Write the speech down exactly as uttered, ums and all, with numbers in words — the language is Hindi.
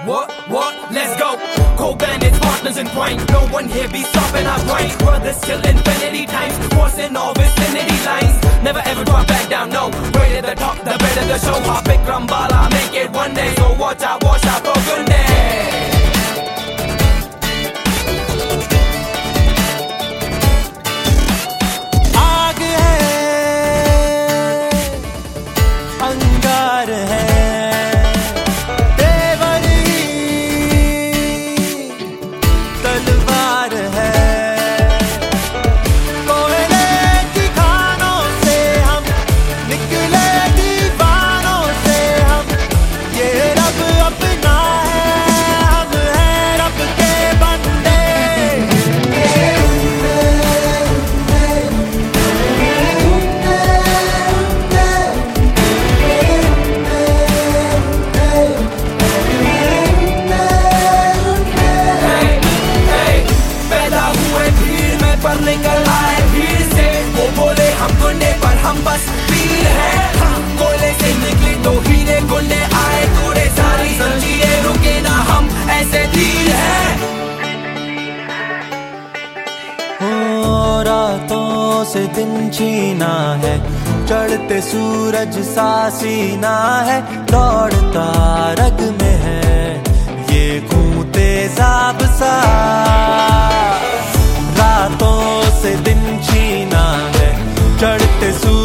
what, what, let's go. Co-bandits, partners in crime. No one here be stopping our grind. Brothers till infinity times. Crossing all vicinity lines. Never ever drop back down, no. Right at the top, the better the show. Hop Vikram Bala, make it one day. So watch out, watch out for goodness. निकल आए भीड़ से, वो बोले हम गुंडे पर हम बस पीर हैं। कोयले से निकले तो हीरे गुंडे आए, तोड़े सारी जंजीरें, रुके ना हम ऐसे धीर हैं। हो रातों से दिन छीना है, चढ़ते सूरज सा सीना है, दौड़ता रग में है ये खूं तेजाब सा। रातों से दिन छीना है, चढ़ते सूरज